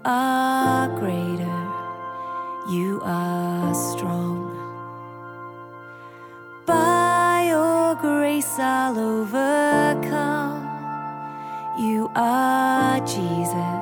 are greater, you are strong. By your grace I'll overcome. You are Jesus.